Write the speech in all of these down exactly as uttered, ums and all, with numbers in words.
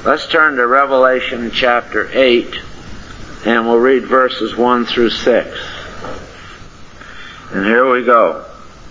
Let's turn to Revelation chapter eight, and we'll read verses one through six. And here we go.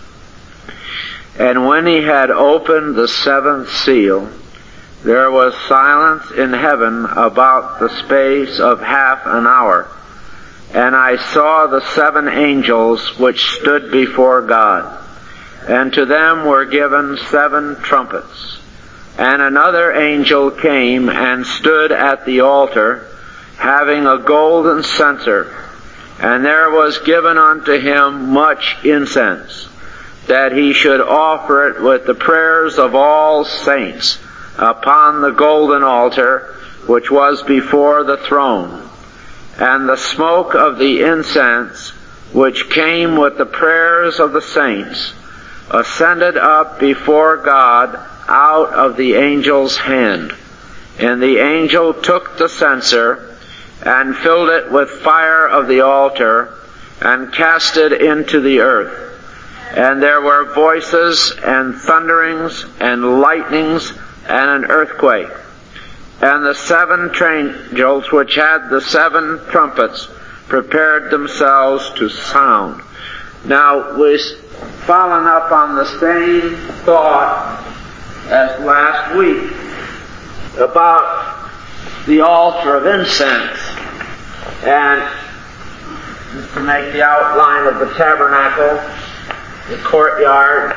And when he had opened the seventh seal, there was silence in heaven about the space of half an hour. And I saw the seven angels which stood before God, and to them were given seven trumpets. And another angel came and stood at the altar, having a golden censer, and there was given unto him much incense, that he should offer it with the prayers of all saints upon the golden altar which was before the throne. And the smoke of the incense, which came with the prayers of the saints, ascended up before God out of the angel's hand. And the angel took the censer, and filled it with fire of the altar, and cast it into the earth. And there were voices, and thunderings, and lightnings, and an earthquake. And the seven angels which had the seven trumpets prepared themselves to sound. Now, we've followed up on the same thought as last week about the altar of incense. And just to make the outline of the tabernacle, the courtyard,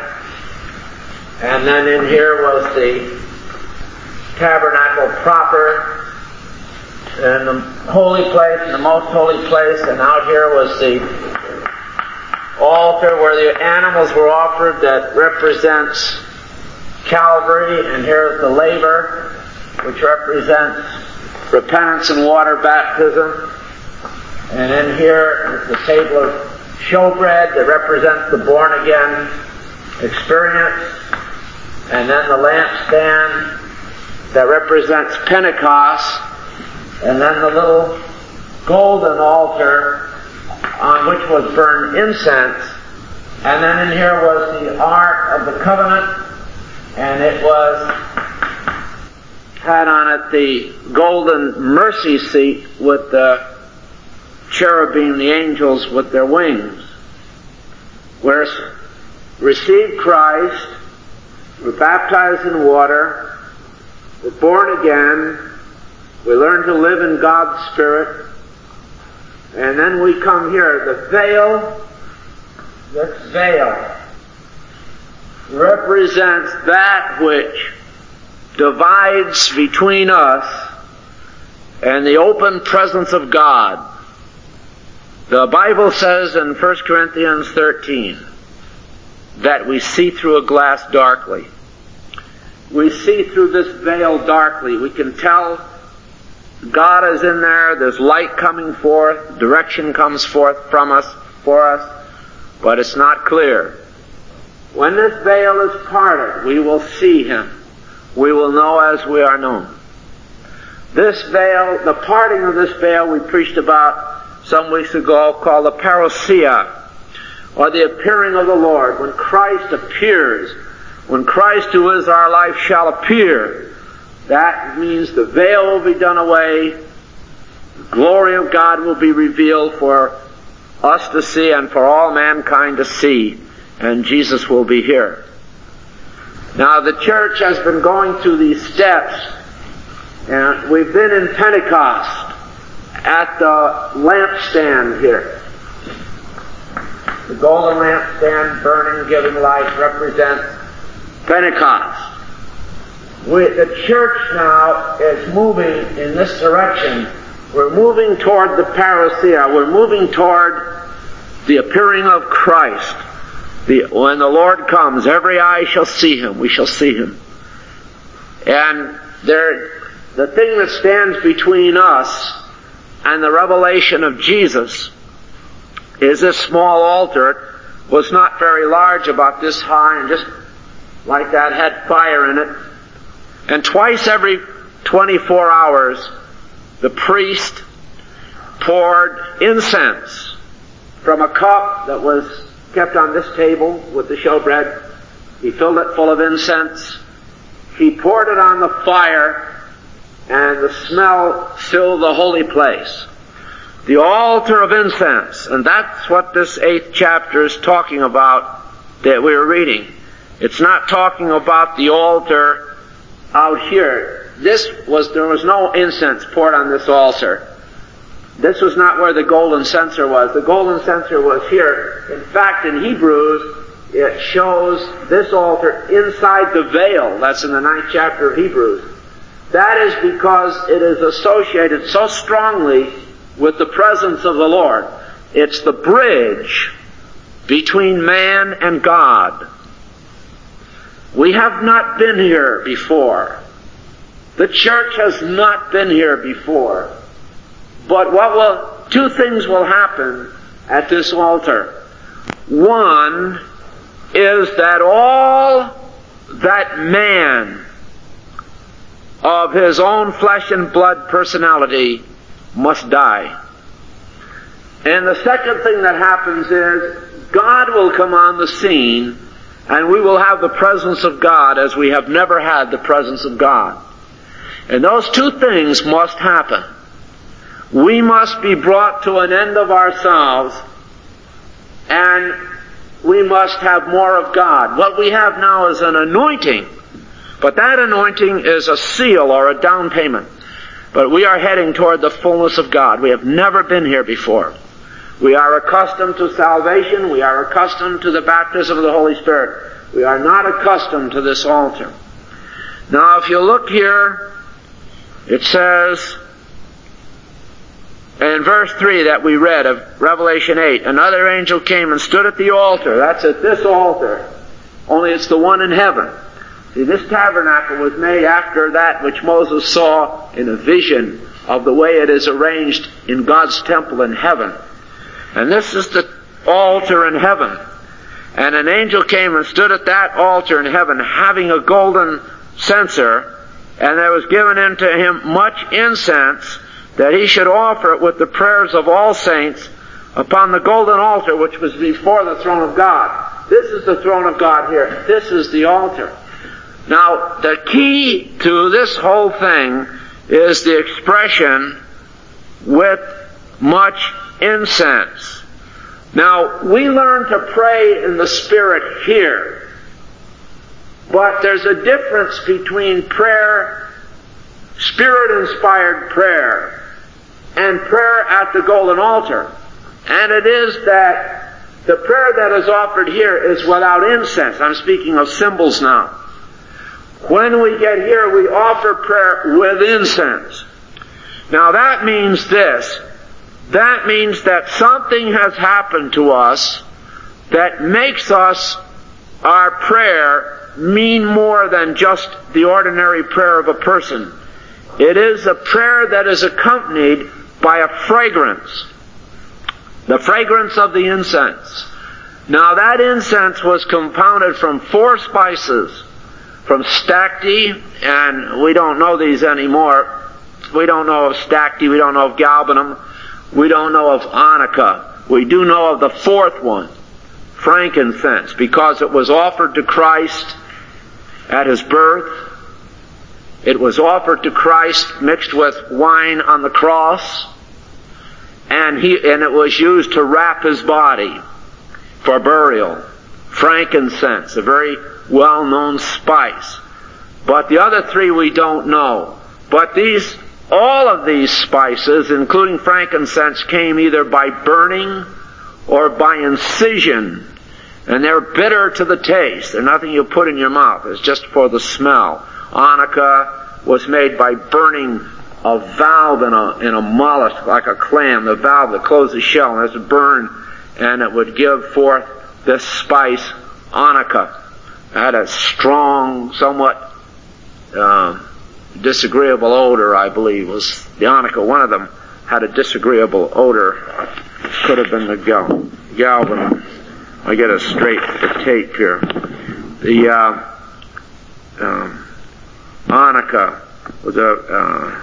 and then in here was the tabernacle proper, and the holy place, and the most holy place, and out here was the altar where the animals were offered that represents Calvary, and here's the laver, which represents repentance and water baptism. And in here is the table of showbread that represents the born-again experience. And then the lampstand that represents Pentecost. And then the little golden altar on which was burned incense. And then in here was the Ark of the Covenant. And it was had on it the golden mercy seat with the cherubim, the angels with their wings. We're received Christ, we're baptized in water, we're born again, we learn to live in God's Spirit, and then we come here. The veil, this veil, represents that which divides between us and the open presence of God. The Bible says in First Corinthians thirteen that we see through a glass darkly. We see through this veil darkly. We can tell God is in there, there's light coming forth, direction comes forth from us, for us, but it's not clear. When this veil is parted, we will see Him. We will know as we are known. This veil, the parting of this veil we preached about some weeks ago, called the parousia, or the appearing of the Lord. When Christ appears, when Christ who is our life shall appear, that means the veil will be done away, the glory of God will be revealed for us to see and for all mankind to see, and Jesus will be here. Now the church has been going through these steps, and we've been in Pentecost at the lampstand here. The golden lampstand burning, giving light, represents Pentecost. We, the church now is moving in this direction. We're moving toward the parousia. We're moving toward the appearing of Christ. The, when the Lord comes, every eye shall see Him. We shall see Him. And there, the thing that stands between us and the revelation of Jesus is this small altar. It was not very large, about this high, and just like that had fire in it. And twice every twenty-four hours, the priest poured incense from a cup that was kept on this table with the showbread. He filled it full of incense. He poured it on the fire, and the smell filled the holy place. The altar of incense, and that's what this eighth chapter is talking about that we were reading. It's not talking about the altar out here. This was, there was no incense poured on this altar. This was not where the golden censer was. The golden censer was here. In fact, in Hebrews, it shows this altar inside the veil. That's in the ninth chapter of Hebrews. That is because it is associated so strongly with the presence of the Lord. It's the bridge between man and God. We have not been here before. The church has not been here before. But what will, two things will happen at this altar. One is that all that man of his own flesh and blood personality must die. And the second thing that happens is God will come on the scene, and we will have the presence of God as we have never had the presence of God. And those two things must happen. We must be brought to an end of ourselves, and we must have more of God. What we have now is an anointing, but that anointing is a seal or a down payment. But we are heading toward the fullness of God. We have never been here before. We are accustomed to salvation. We are accustomed to the baptism of the Holy Spirit. We are not accustomed to this altar. Now, if you look here, it says in verse three that we read of Revelation eight, another angel came and stood at the altar. That's at this altar. Only it's the one in heaven. See, this tabernacle was made after that which Moses saw in a vision of the way it is arranged in God's temple in heaven. And this is the altar in heaven. And an angel came and stood at that altar in heaven, having a golden censer, and there was given unto him much incense, that he should offer it with the prayers of all saints upon the golden altar which was before the throne of God. This is the throne of God here. This is the altar. Now, the key to this whole thing is the expression with much incense. Now, we learn to pray in the Spirit here, but there's a difference between prayer, Spirit-inspired prayer, and prayer at the golden altar. And it is that the prayer that is offered here is without incense. I'm speaking of symbols now. When we get here, we offer prayer with incense. Now that means this. That means that something has happened to us that makes us, our prayer, mean more than just the ordinary prayer of a person. It is a prayer that is accompanied by a fragrance. The fragrance of the incense. Now that incense was compounded from four spices. From stacte, and we don't know these anymore. We don't know of stacte, we don't know of galbanum, we don't know of onycha. We do know of the fourth one, frankincense, because it was offered to Christ at His birth. It was offered to Christ mixed with wine on the cross, and he and it was used to wrap His body for burial. Frankincense, a very well-known spice. But the other three we don't know. But these, all of these spices, including frankincense, came either by burning or by incision. And they're bitter to the taste. They're nothing you put in your mouth. It's just for the smell. Onycha was made by burning a valve in a, in a mollusk, like a clam, the valve that closed the shell, and it has to burn, and it would give forth this spice, onycha. It had a strong, somewhat uh, disagreeable odor, I believe, was the onycha. One of them had a disagreeable odor. Could have been the gal- galbanum. I get a straight tape here. The uh, um, onycha was a... Uh,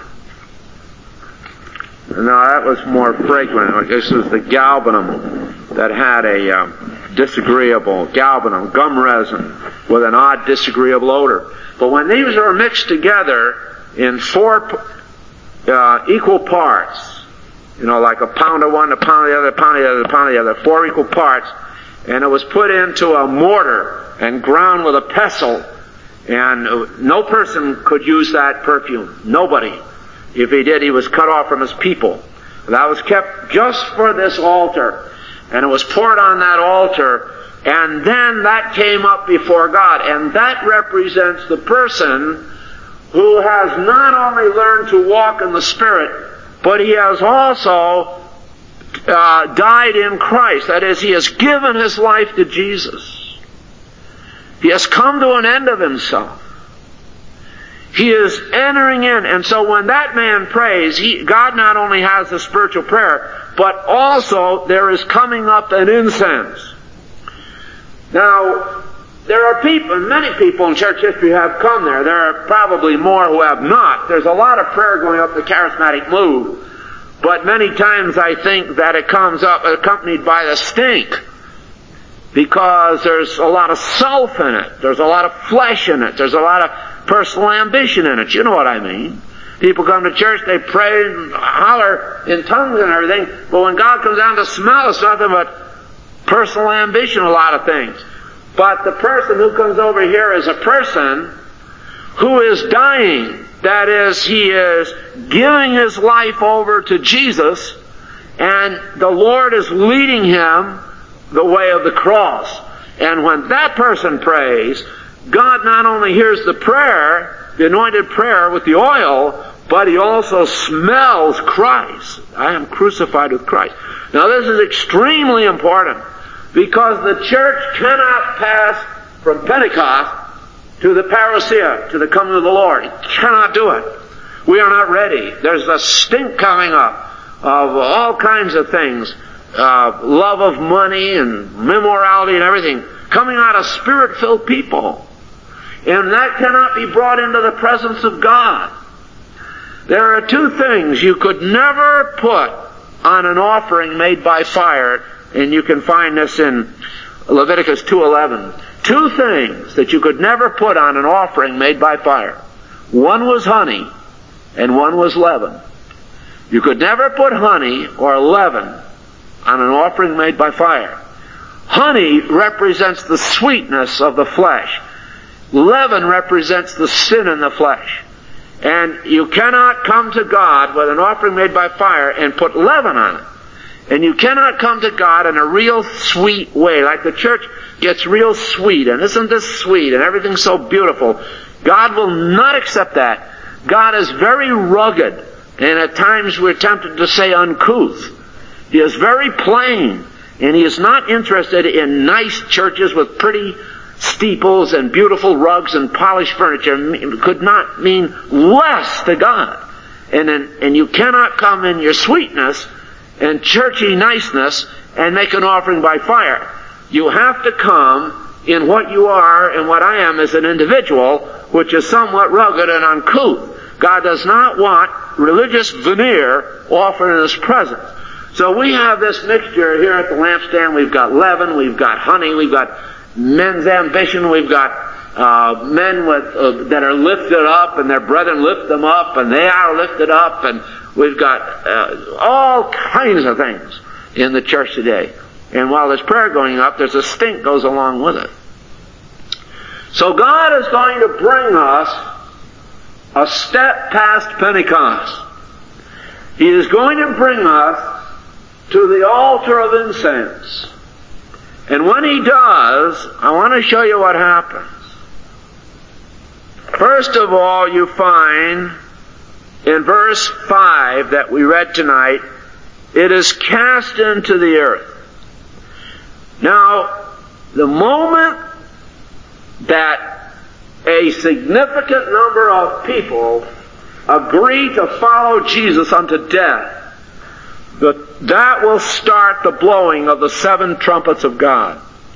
no, that was more fragrant. This was the galbanum that had a uh, disagreeable, galbanum, gum resin, with an odd disagreeable odor. But when these are mixed together, in four uh, equal parts. You know, like a pound of one, a pound of the other, a pound of the other, a pound of the other, four equal parts. And it was put into a mortar and ground with a pestle. And no person could use that perfume. Nobody. If he did, he was cut off from his people. That was kept just for this altar. And it was poured on that altar. And then that came up before God. And that represents the person who has not only learned to walk in the Spirit, but he has also uh, died in Christ. That is, he has given his life to Jesus. He has come to an end of himself. He is entering in. And so when that man prays, he, God not only has the spiritual prayer, but also there is coming up an incense. Now, there are people, many people in church history have come there. There are probably more who have not. There's a lot of prayer going up the charismatic move. But many times I think that it comes up accompanied by the stink. Because there's a lot of self in it. There's a lot of flesh in it. There's a lot of personal ambition in it. You know what I mean. People come to church, they pray and holler in tongues and everything. But when God comes down to smell, it's nothing but personal ambition, a lot of things. But the person who comes over here is a person who is dying. That is, he is giving his life over to Jesus, and the Lord is leading him the way of the cross. And when that person prays, God not only hears the prayer, the anointed prayer with the oil, but he also smells Christ. I am crucified with Christ. Now this is extremely important, because the church cannot pass from Pentecost to the parousia, to the coming of the Lord. It cannot do it. We are not ready. There's a stink coming up of all kinds of things. Uh, love of money and immorality and everything coming out of Spirit-filled people. And that cannot be brought into the presence of God. There are two things you could never put on an offering made by fire, and you can find this in Leviticus two eleven. Two things that you could never put on an offering made by fire. One was honey, and one was leaven. You could never put honey or leaven on an offering made by fire. Honey represents the sweetness of the flesh. Leaven represents the sin in the flesh. And you cannot come to God with an offering made by fire and put leaven on it. And you cannot come to God in a real sweet way, like the church gets real sweet, and isn't this sweet, and everything's so beautiful. God will not accept that. God is very rugged, and at times we're tempted to say uncouth. He is very plain, and he is not interested in nice churches with pretty steeples and beautiful rugs and polished furniture. It could not mean less to God. And, then, and you cannot come in your sweetness and churchy niceness and make an offering by fire. You have to come in what you are and what I am as an individual, which is somewhat rugged and uncouth. God does not want religious veneer offered in his presence. So we have this mixture here at the lampstand. We've got leaven, we've got honey, we've got men's ambition, we've got uh, men with, uh, that are lifted up, and their brethren lift them up, and they are lifted up, and we've got uh, all kinds of things in the church today. And while there's prayer going up, there's a stink goes along with it. So God is going to bring us a step past Pentecost. He is going to bring us to the altar of incense. And when he does, I want to show you what happens. First of all, you find in verse five that we read tonight, it is cast into the earth. Now, the moment that a significant number of people agree to follow Jesus unto death, that will start the blowing of the seven trumpets of God.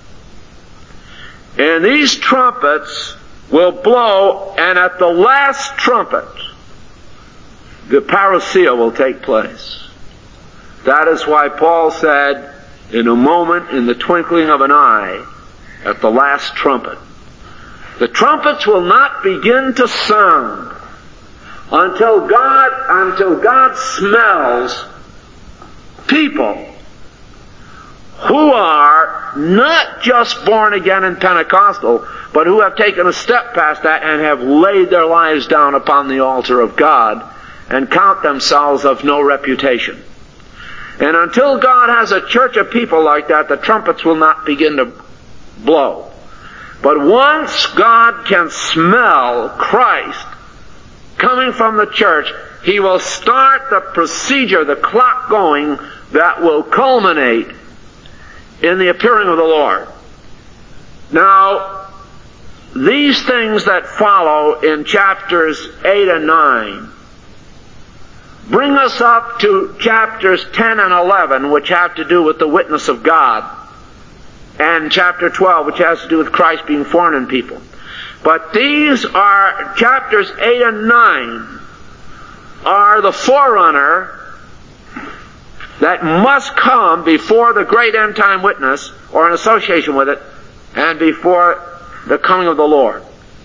And these trumpets will blow, and at the last trumpet, the parousia will take place. That is why Paul said, in a moment, in the twinkling of an eye, at the last trumpet. The trumpets will not begin to sound until God, until God smells people who are not just born again and Pentecostal, but who have taken a step past that and have laid their lives down upon the altar of God and count themselves of no reputation. And until God has a church of people like that, the trumpets will not begin to blow. But once God can smell Christ coming from the church, He will start the procedure, the clock going, that will culminate in the appearing of the Lord. Now, these things that follow in chapters eight and nine bring us up to chapters ten and eleven, which have to do with the witness of God, and chapter twelve, which has to do with Christ being foreign in people. But these are, chapters eight and nine are the forerunner that must come before the great end time witness, or in association with it, and before the coming of the Lord.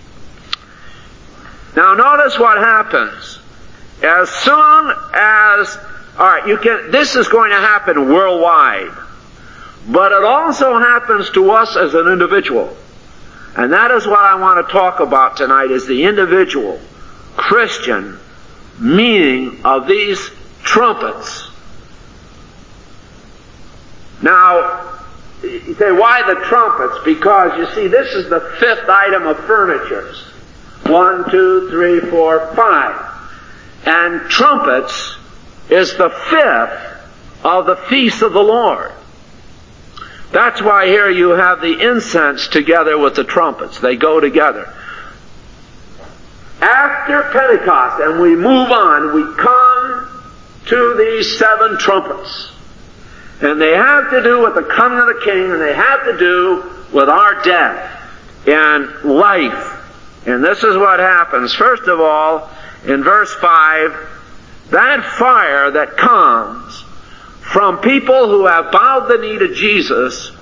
Now notice what happens. As soon as, alright, you can, this is going to happen worldwide, but it also happens to us as an individual. And that is what I want to talk about tonight, is the individual Christian meaning of these trumpets. Now, you say, why the trumpets? Because, you see, this is the fifth item of furniture. One, two, three, four, five. And trumpets is the fifth of the feast of the Lord. That's why here you have the incense together with the trumpets. They go together. After Pentecost, and we move on, we come to these seven trumpets. And they have to do with the coming of the King, and they have to do with our death and life. And this is what happens. First of all, in verse five, that fire that comes from people who have bowed the knee to Jesus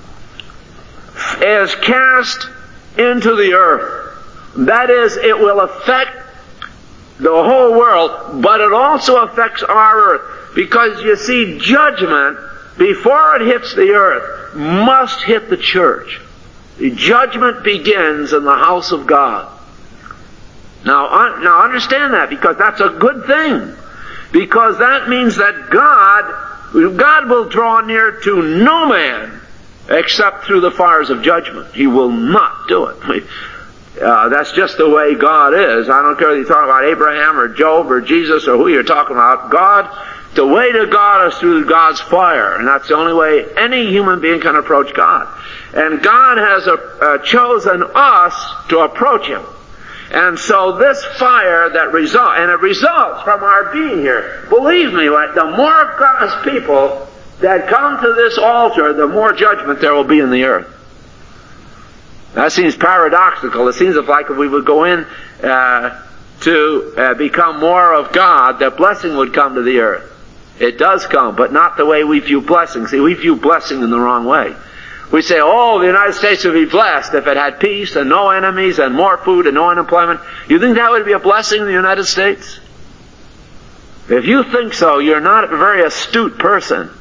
is cast into the earth. That is, it will affect the whole world, but it also affects our earth. Because, you see, judgment, before it hits the earth, must hit the church. The judgment begins in the house of God. Now, un- now understand that, because that's a good thing. Because that means that God, God will draw near to no man except through the fires of judgment. He will not do it. Uh, that's just the way God is. I don't care whether you're talking about Abraham or Job or Jesus or who you're talking about. God, the way to God is through God's fire, and that's the only way any human being can approach God. And God has uh, uh, chosen us to approach Him. And so this fire that results, and it results from our being here. Believe me, the more of God's people that come to this altar, the more judgment there will be in the earth. That seems paradoxical. It seems like if we would go in uh, to uh, become more of God, that blessing would come to the earth. It does come, but not the way we view blessing. See, we view blessing in the wrong way. We say, oh, the United States would be blessed if it had peace and no enemies and more food and no unemployment. You think that would be a blessing in the United States? If you think so, you're not a very astute person.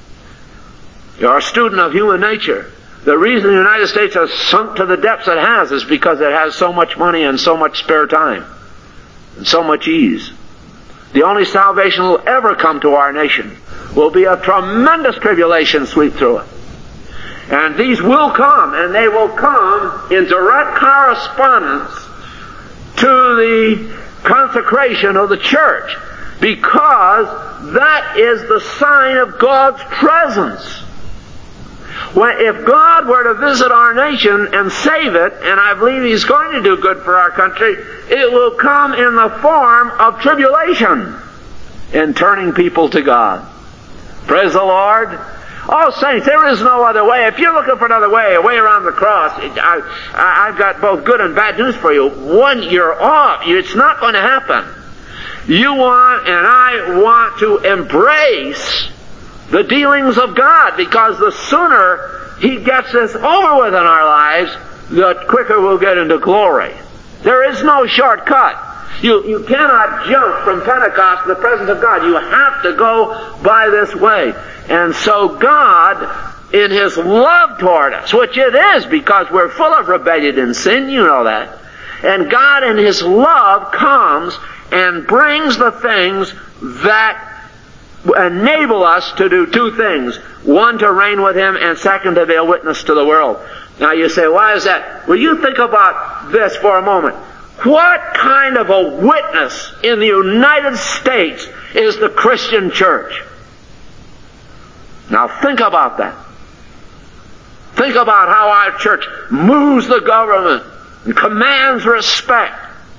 You're a student of human nature. The reason the United States has sunk to the depths it has is because it has so much money and so much spare time and so much ease. The only salvation that will ever come to our nation will be a tremendous tribulation sweep through it. And these will come, and they will come in direct correspondence to the consecration of the church, because that is the sign of God's presence. When, if God were to visit our nation and save it, and I believe He's going to do good for our country, it will come in the form of tribulation in turning people to God. Praise the Lord. Oh, saints, there is no other way. If you're looking for another way, a way around the cross, I, I, I've got both good and bad news for you. One, you're off. It's not going to happen. You want, and I want to embrace the dealings of God, because the sooner He gets this over with in our lives, the quicker we'll get into glory. There is no shortcut. You, you cannot jump from Pentecost to the presence of God. You have to go by this way. And so God, in His love toward us, which it is because we're full of rebellion and sin, you know that, and God in His love comes and brings the things that enable us to do two things. One, to reign with Him, and second, to bear witness to the world. Now you say, why is that? Well, you think about this for a moment. What kind of a witness in the United States is the Christian church? Now think about that. Think about how our church moves the government and commands respect.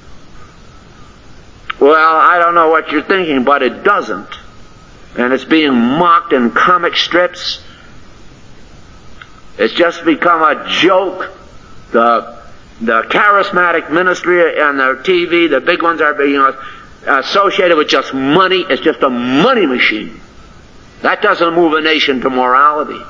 Well, I don't know what you're thinking, but it doesn't. And it's being mocked in comic strips. It's just become a joke. The the charismatic ministry and the T V, the big ones are being associated with just money. It's just a money machine. That doesn't move a nation to morality.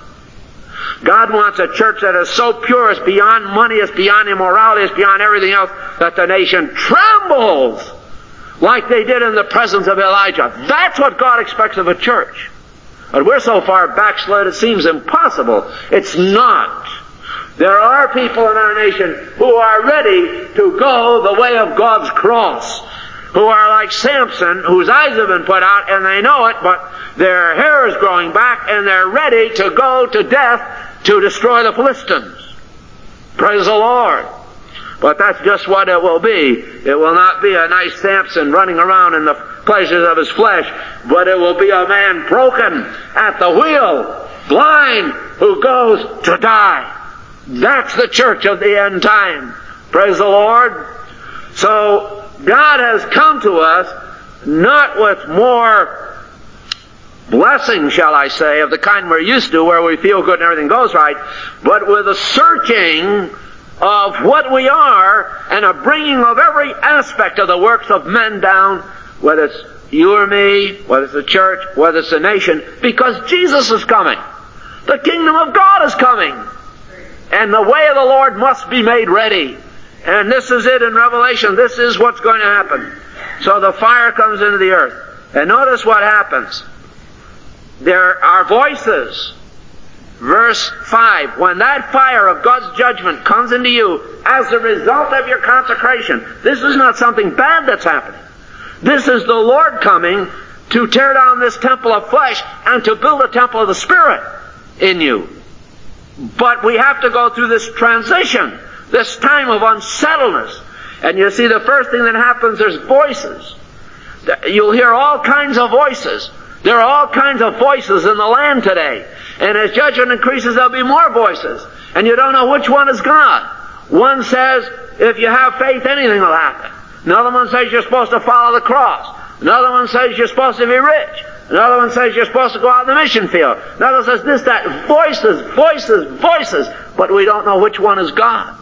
God wants a church that is so pure, it's beyond money, it's beyond immorality, it's beyond everything else, that the nation trembles like they did in the presence of Elijah. That's what God expects of a church. But we're so far backslid it seems impossible. It's not. There are people in our nation who are ready to go the way of God's cross, who are like Samson, whose eyes have been put out and they know it, but their hair is growing back and they're ready to go to death to destroy the Philistines. Praise the Lord. But that's just what it will be. It will not be a nice Samson running around in the pleasures of his flesh, but it will be a man broken at the wheel, blind, who goes to die. That's the church of the end time. Praise the Lord. So God has come to us not with more blessing, shall I say, of the kind we're used to, where we feel good and everything goes right, but with a searching of what we are and a bringing of every aspect of the works of men down, whether it's you or me, whether it's the church, whether it's the nation, because Jesus is coming. The kingdom of God is coming. And the way of the Lord must be made ready. And this is it in Revelation. This is what's going to happen. So the fire comes into the earth. And notice what happens. There are voices. Verse five, when that fire of God's judgment comes into you as a result of your consecration, this is not something bad that's happening. This is the Lord coming to tear down this temple of flesh and to build a temple of the Spirit in you. But we have to go through this transition, this time of unsettledness. And you see, the first thing that happens, there's voices. You'll hear all kinds of voices. There are all kinds of voices in the land today. And as judgment increases, there'll be more voices. And you don't know which one is God. One says, if you have faith, anything will happen. Another one says you're supposed to follow the cross. Another one says you're supposed to be rich. Another one says you're supposed to go out in the mission field. Another says this, that. Voices, voices, voices. But we don't know which one is God.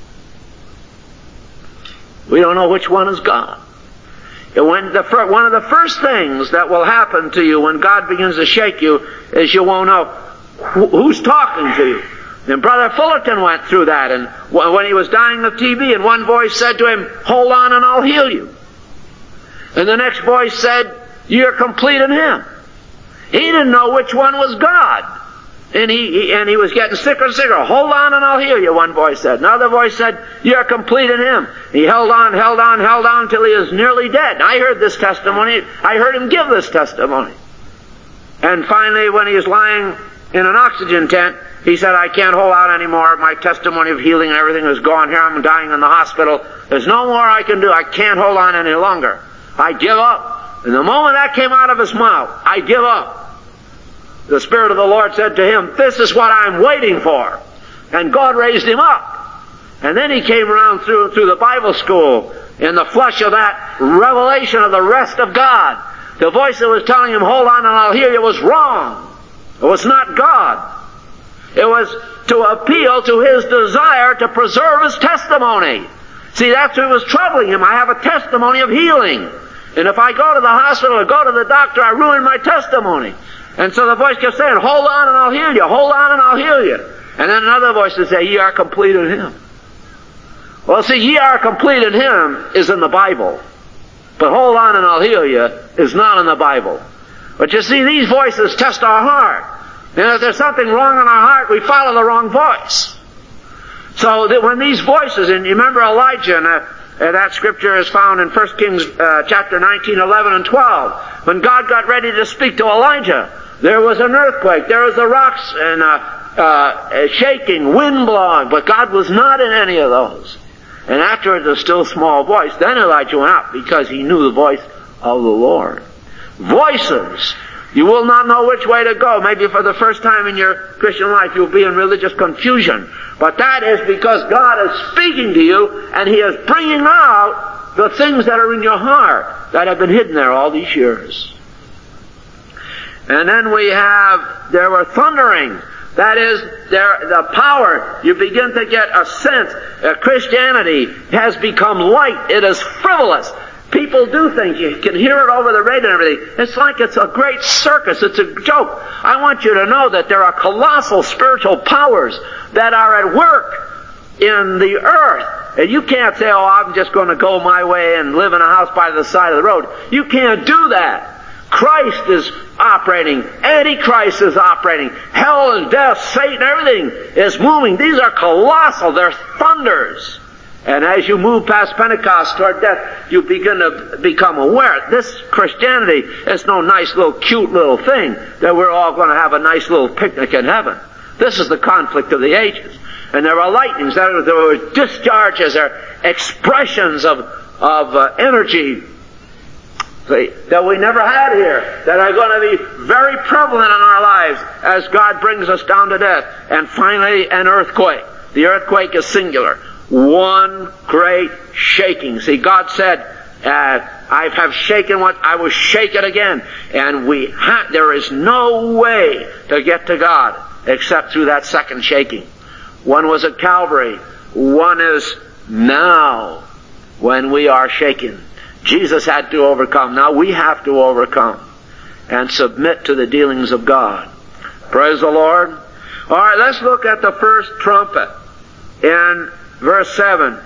We don't know which one is God. When the, one of the first things that will happen to you when God begins to shake you is you won't know who's talking to you. And Brother Fullerton went through that, and when he was dying of T B, and one voice said to him, hold on and I'll heal you. And the next voice said, you're complete in Him. He didn't know which one was God. And he, he and he was getting sicker and sicker. Hold on and I'll heal you, one voice said. Another voice said, you're complete in Him. He held on, held on, held on until he was nearly dead. I heard this testimony. I heard him give this testimony. And finally, when he was lying in an oxygen tent, he said, I can't hold out anymore. My testimony of healing and everything is gone. Here I'm dying in the hospital. There's no more I can do. I can't hold on any longer. I give up. And the moment that came out of his mouth, I give up. The Spirit of the Lord said to him, this is what I'm waiting for. And God raised him up. And then he came around through, through the Bible school in the flush of that revelation of the rest of God. The voice that was telling him, hold on and I'll hear you, was wrong. It was not God. It was to appeal to his desire to preserve his testimony. See, that's what was troubling him. I have a testimony of healing. And if I go to the hospital or go to the doctor, I ruin my testimony. And so the voice kept saying, hold on and I'll heal you. Hold on and I'll heal you. And then another voice would say, ye are complete in Him. Well, see, ye are complete in Him is in the Bible. but hold on and I'll heal you is not in the Bible. But you see, these voices test our heart. And if there's something wrong in our heart, we follow the wrong voice. So that when these voices, and you remember Elijah, and uh, uh, that scripture is found in First Kings uh, chapter nineteen, eleven, and twelve. When God got ready to speak to Elijah, there was an earthquake, there was the rocks and uh, uh, shaking, wind blowing, but God was not in any of those. And afterwards, a still small voice. Then Elijah went out because he knew the voice of the Lord. Voices. You will not know which way to go. Maybe for the first time in your Christian life you'll be in religious confusion. But that is because God is speaking to you and He is bringing out the things that are in your heart that have been hidden there all these years. And then we have, there were thunderings. That is, there, the power, you begin to get a sense that Christianity has become light. It is frivolous. People do things. You can hear it over the radio and everything. It's like it's a great circus. It's a joke. I want you to know that there are colossal spiritual powers that are at work in the earth. And you can't say, oh, I'm just going to go my way and live in a house by the side of the road. You can't do that. Christ is operating. Antichrist is operating. Hell and death, Satan, everything is moving. These are colossal. They're thunders. And as you move past Pentecost toward death, you begin to become aware. This Christianity is no nice little cute little thing that we're all going to have a nice little picnic in heaven. This is the conflict of the ages. And there are lightnings, there are discharges, there are expressions of, of uh, energy See, that we never had here, that are going to be very prevalent in our lives as God brings us down to death. And finally, an earthquake. The earthquake is singular. One great shaking. See, God said, uh, I have shaken what I will shake it again. And we ha- there is no way to get to God except through that second shaking. One was at Calvary. One is now when we are shaken. Jesus had to overcome. Now we have to overcome and submit to the dealings of God. Praise the Lord. All right, let's look at the first trumpet in verse seven.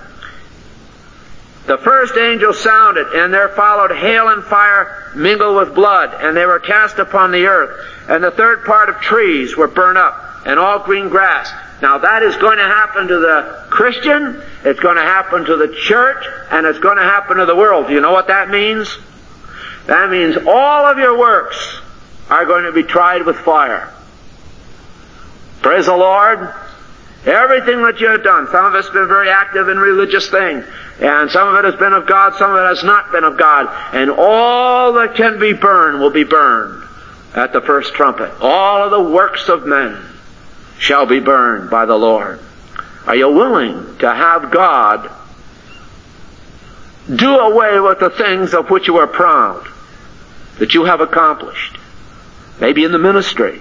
The first angel sounded, and there followed hail and fire mingled with blood, and they were cast upon the earth. And the third part of trees were burnt up, and all green grass. Now that is going to happen to the Christian, it's going to happen to the church, and it's going to happen to the world. Do you know what that means? That means all of your works are going to be tried with fire. Praise the Lord. Everything that you have done. Some of us have been very active in religious things. And some of it has been of God, some of it has not been of God. And all that can be burned will be burned at the first trumpet. All of the works of men shall be burned by the Lord. Are you willing to have God do away with the things of which you are proud, that you have accomplished? Maybe in the ministry.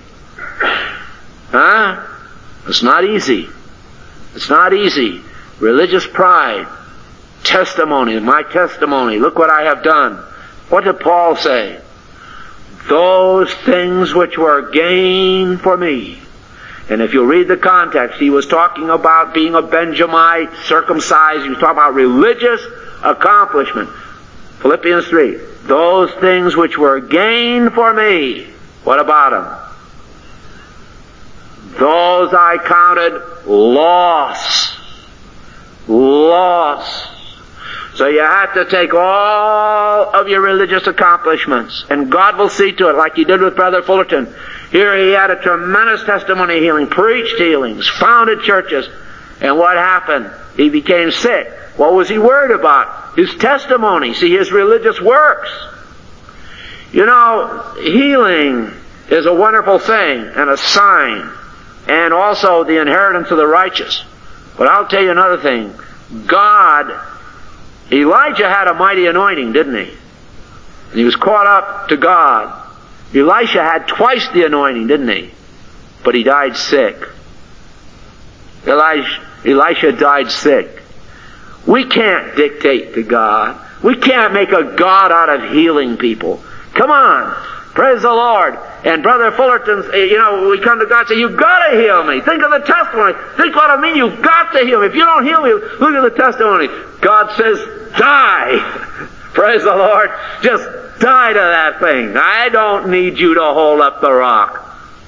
Huh? It's not easy. It's not easy. Religious pride. Testimony. My testimony. Look what I have done. What did Paul say? Those things which were gain for me. And if you read the context, he was talking about being a Benjamite, circumcised. He was talking about religious accomplishment. Philippians three. Those things which were gain for me. What about them? Those I counted loss. Loss. So you have to take all of your religious accomplishments, and God will see to it, like He did with Brother Fullerton. Here he had a tremendous testimony of healing, preached healings, founded churches, and what happened? He became sick. What was he worried about? His testimony. See, his religious works. You know, healing is a wonderful thing and a sign, and also the inheritance of the righteous. But I'll tell you another thing. God, Elijah had a mighty anointing, didn't he? And he was caught up to God. Elisha had twice the anointing, didn't he? But he died sick. Elijah, Elisha died sick. We can't dictate to God. We can't make a God out of healing people. Come on. Praise the Lord. And Brother Fullerton's, you know, we come to God and say, you've got to heal me. Think of the testimony. Think what I mean. You've got to heal me. If you don't heal me, look at the testimony. God says, die. Praise the Lord. Just die to that thing. I don't need you to hold up the rock.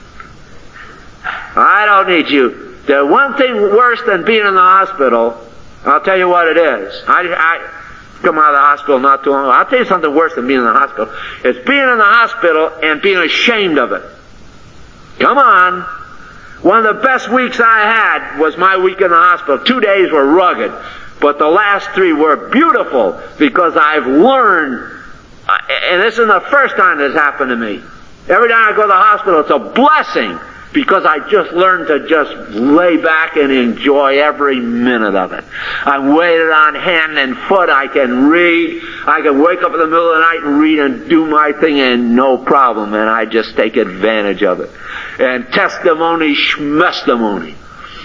I don't need you. The one thing worse than being in the hospital, I'll tell you what it is. I, I come out of the hospital not too long ago. I'll tell you something worse than being in the hospital. It's being in the hospital and being ashamed of it. Come on. One of the best weeks I had was my week in the hospital. Two days were rugged, but the last three were beautiful because I've learned, and this is the first time this happened to me. Every time I go to the hospital, it's a blessing because I just learned to just lay back and enjoy every minute of it. I'm weighted on hand and foot. I can read. I can wake up in the middle of the night and read and do my thing and no problem. And I just take advantage of it. And testimony, schmestimony.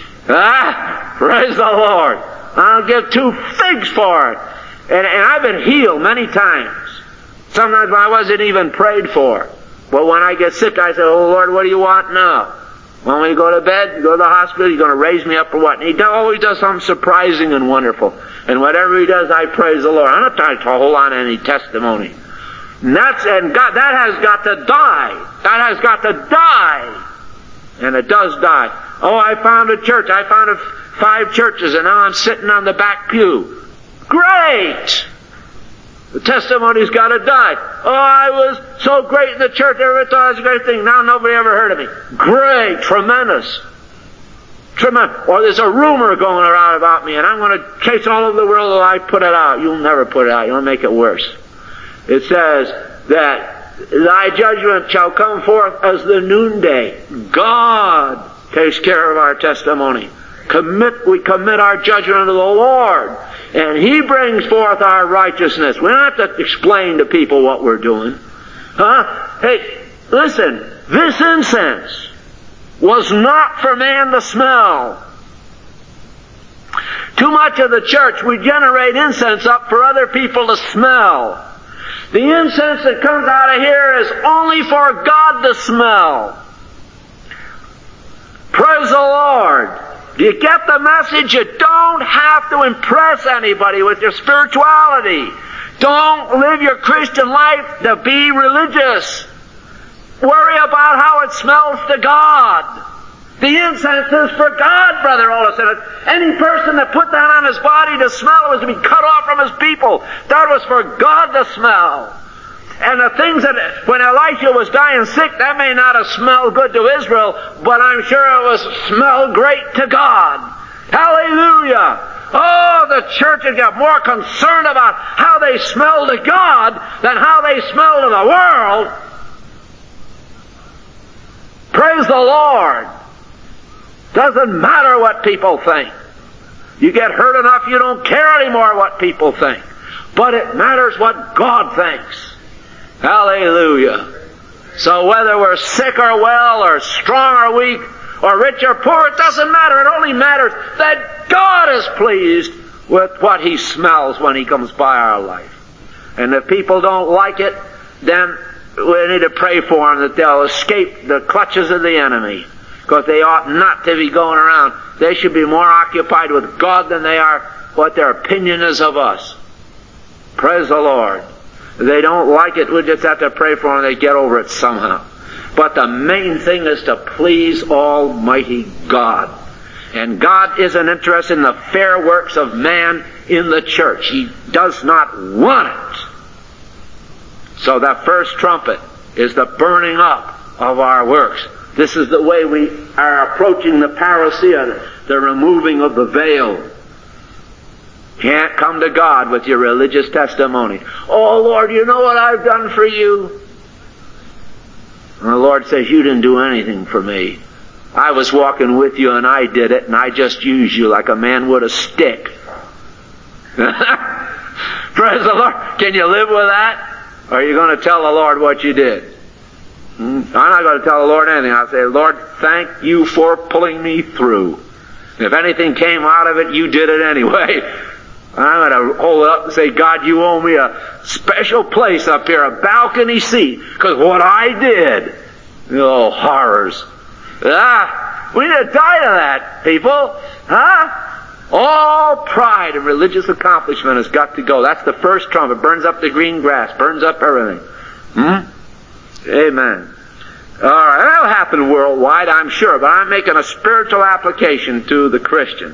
Ah, praise the Lord. I'll give two figs for it. And, and I've been healed many times. Sometimes when I wasn't even prayed for. But when I get sick, I say, oh Lord, what do you want now? Want me to go to bed? Go to the hospital? You're going to raise me up or what? And He always does something surprising and wonderful. And whatever He does, I praise the Lord. I'm not trying to hold on to any testimony. And that's, and God, that has got to die. That has got to die. And it does die. Oh, I found a church. I found a five churches and now I'm sitting on the back pew. Great! The testimony's got to die. Oh, I was so great in the church. Everybody thought I was a great thing. Now nobody ever heard of me. Great. Tremendous. Tremendous. Or there's a rumor going around about me and I'm going to chase all over the world till I put it out. You'll never put it out. You'll make it worse. It says that thy judgment shall come forth as the noonday. God takes care of our testimony. Commit, we commit our judgment to the Lord. And He brings forth our righteousness. We don't have to explain to people what we're doing. Huh? Hey, listen, this incense was not for man to smell. Too much of the church, we generate incense up for other people to smell. The incense that comes out of here is only for God to smell. Praise the Lord. Do you get the message? You don't have to impress anybody with your spirituality. Don't live your Christian life to be religious. Worry about how it smells to God. The incense is for God, Brother Ola said. Any person that put that on his body to smell was to be cut off from his people. That was for God to smell. And the things that, when Elisha was dying sick, that may not have smelled good to Israel, but I'm sure it was smelled great to God. Hallelujah! Oh, the church has got more concerned about how they smell to God than how they smell to the world. Praise the Lord! Doesn't matter what people think. You get hurt enough, you don't care anymore what people think. But it matters what God thinks. Hallelujah. So whether we're sick or well, or strong or weak, or rich or poor, it doesn't matter. It only matters that God is pleased with what He smells when He comes by our life. And if people don't like it, then we need to pray for them that they'll escape the clutches of the enemy. Because they ought not to be going around. They should be more occupied with God than they are what their opinion is of us. Praise the Lord. If they don't like it, we just have to pray for them. They get over it somehow. But the main thing is to please Almighty God. And God isn't interested in the fair works of man in the church. He does not want it. So that first trumpet is the burning up of our works. This is the way we are approaching the parousia, the removing of the veil. Can't come to God with your religious testimony. Oh Lord, you know what I've done for you? And the Lord says, you didn't do anything for me. I was walking with you and I did it, and I just used you like a man would a stick. Praise the Lord. Can you live with that? Or are you going to tell the Lord what you did? Hmm? I'm not going to tell the Lord anything. I'll say, Lord, thank you for pulling me through. If anything came out of it, you did it anyway. I'm going to hold it up and say, God, you owe me a special place up here, a balcony seat, because what I did, oh, horrors. Ah, we need to die to that, people. Huh? All pride and religious accomplishment has got to go. That's the first trumpet. Burns up the green grass. Burns up everything. Hmm? Amen. All right. That'll happen worldwide, I'm sure, but I'm making a spiritual application to the Christian.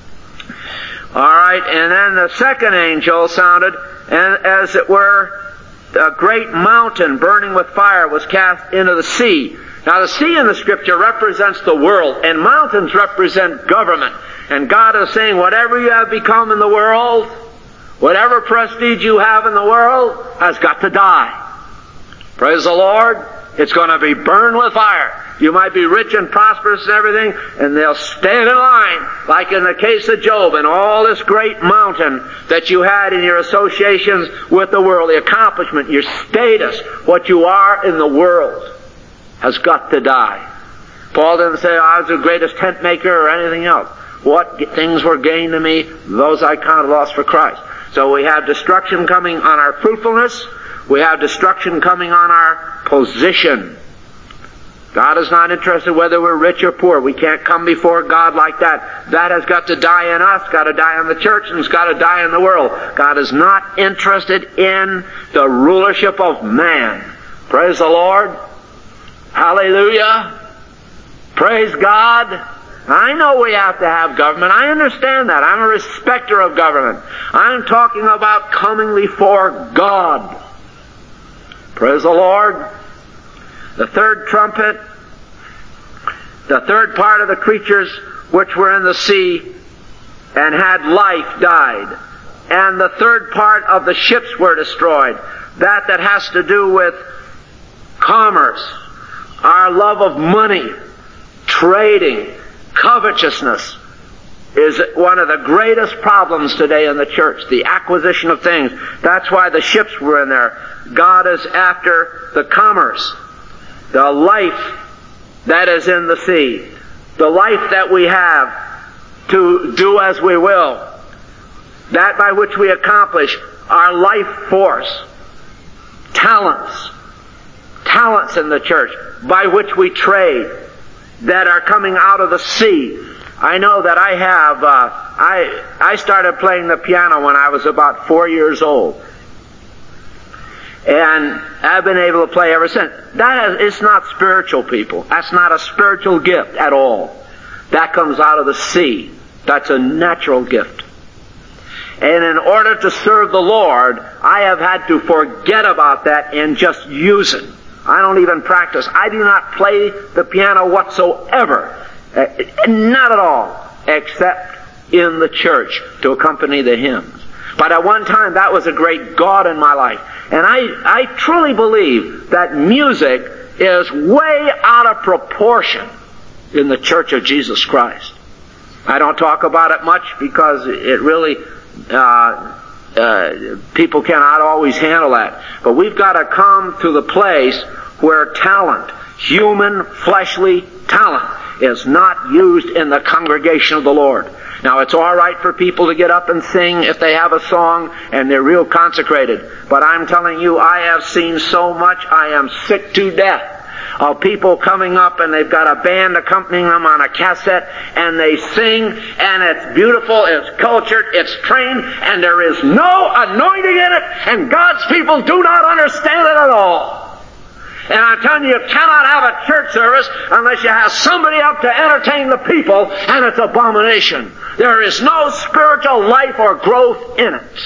All right. And then the second angel sounded, and as it were, a great mountain burning with fire was cast into the sea. Now the sea in the Scripture represents the world, and mountains represent government. And God is saying, whatever you have become in the world, whatever prestige you have in the world, has got to die. Praise the Lord. It's going to be burned with fire. You might be rich and prosperous and everything, and they'll stand in line, like in the case of Job, and all this great mountain that you had in your associations with the world, the accomplishment, your status, what you are in the world, has got to die. Paul didn't say, oh, I was the greatest tent maker or anything else. What things were gained to me, those I counted lost for Christ. So we have destruction coming on our fruitfulness. We have destruction coming on our position. God is not interested whether we're rich or poor. We can't come before God like that. That has got to die in us, got to die in the church, and it's got to die in the world. God is not interested in the rulership of man. Praise the Lord. Hallelujah. Praise God. I know we have to have government. I understand that. I'm a respecter of government. I'm talking about coming before God. Praise the Lord. The third trumpet, the third part of the creatures which were in the sea and had life died. And the third part of the ships were destroyed. That that has to do with commerce, our love of money, trading, covetousness is one of the greatest problems today in the church, the acquisition of things. That's why the ships were in there. God is after the commerce, the life that is in the sea, the life that we have to do as we will, that by which we accomplish our life force, talents, talents in the church, by which we trade, that are coming out of the sea. I know that I have, uh, I, I started playing the piano when I was about four years old. And I've been able to play ever since. That is, it's not spiritual, people. That's not a spiritual gift at all. That comes out of the sea. That's a natural gift. And in order to serve the Lord, I have had to forget about that and just use it. I don't even practice. I do not play the piano whatsoever. Uh, not at all. Except in the church to accompany the hymns. But at one time that was a great God in my life. And I, I truly believe that music is way out of proportion in the Church of Jesus Christ. I don't talk about it much because it really, uh, uh, people cannot always handle that. But we've got to come to the place where talent, human, fleshly talent, is not used in the congregation of the Lord. Now, it's all right for people to get up and sing if they have a song and they're real consecrated. But I'm telling you, I have seen so much, I am sick to death of people coming up and they've got a band accompanying them on a cassette and they sing and it's beautiful, it's cultured, it's trained, and there is no anointing in it, and God's people do not understand it at all. And I'm telling you, you cannot have a church service unless you have somebody up to entertain the people, and it's abomination. There is no spiritual life or growth in it.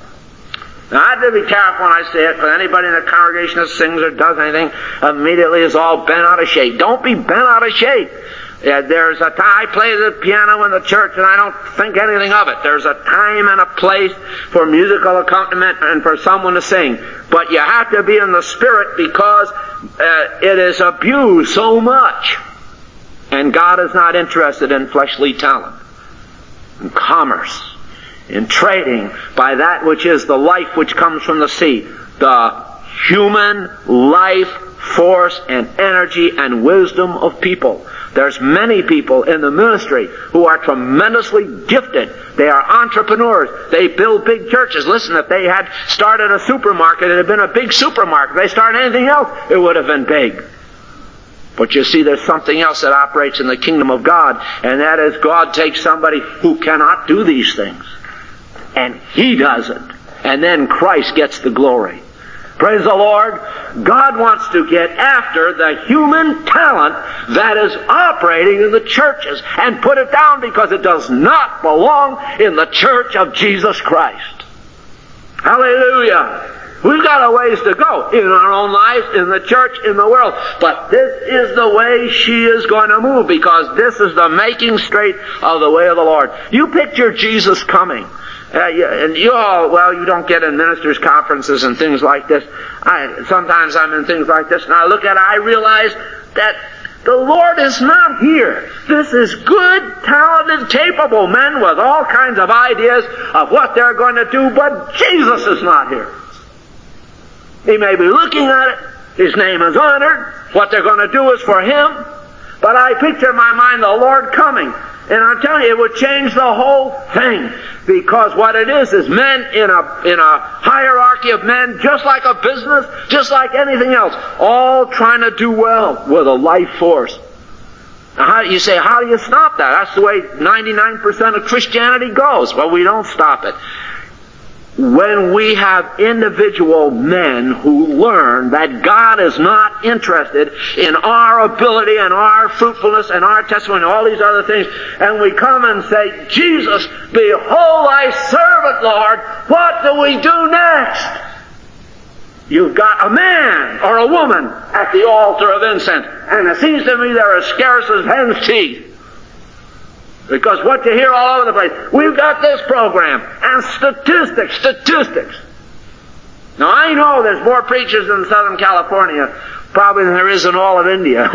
Now, I have to be careful when I say it, because anybody in the congregation that sings or does anything immediately is all bent out of shape. Don't be bent out of shape. Yeah, there's a time, I play the piano in the church and I don't think anything of it. There's a time and a place for musical accompaniment and for someone to sing. But you have to be in the Spirit because uh, it is abused so much. And God is not interested in fleshly talent, in commerce, in trading by that which is the life which comes from the sea. The human life force and energy and wisdom of people. There's many people in the ministry who are tremendously gifted. They are entrepreneurs. They build big churches. Listen, if they had started a supermarket, it had been a big supermarket. If they started anything else, it would have been big. But you see, there's something else that operates in the kingdom of God, and that is God takes somebody who cannot do these things, and He does it. And then Christ gets the glory. Praise the Lord. God wants to get after the human talent that is operating in the churches and put it down, because it does not belong in the church of Jesus Christ. Hallelujah. We've got a ways to go in our own lives, in the church, in the world. But this is the way she is going to move, because this is the making straight of the way of the Lord. You picture Jesus coming. Uh, and you all, well, you don't get in ministers' conferences and things like this. I, sometimes I'm in things like this, and I look at it, I realize that the Lord is not here. This is good, talented, capable men with all kinds of ideas of what they're going to do, but Jesus is not here. He may be looking at it. His name is honored. What they're going to do is for Him. But I picture in my mind the Lord coming. And I'm telling you, it would change the whole thing. Because what it is, is men in a, in a hierarchy of men, just like a business, just like anything else, all trying to do well with a life force. Now, how, you say, how do you stop that? That's the way ninety-nine percent of Christianity goes. Well, we don't stop it. When we have individual men who learn that God is not interested in our ability and our fruitfulness and our testimony and all these other things, and we come and say, Jesus, behold thy servant, Lord, what do we do next? You've got a man or a woman at the altar of incense, and it seems to me they're as scarce as hen's teeth. Because what you hear all over the place, we've got this program, and statistics, statistics. Now I know there's more preachers in Southern California probably than there is in all of India.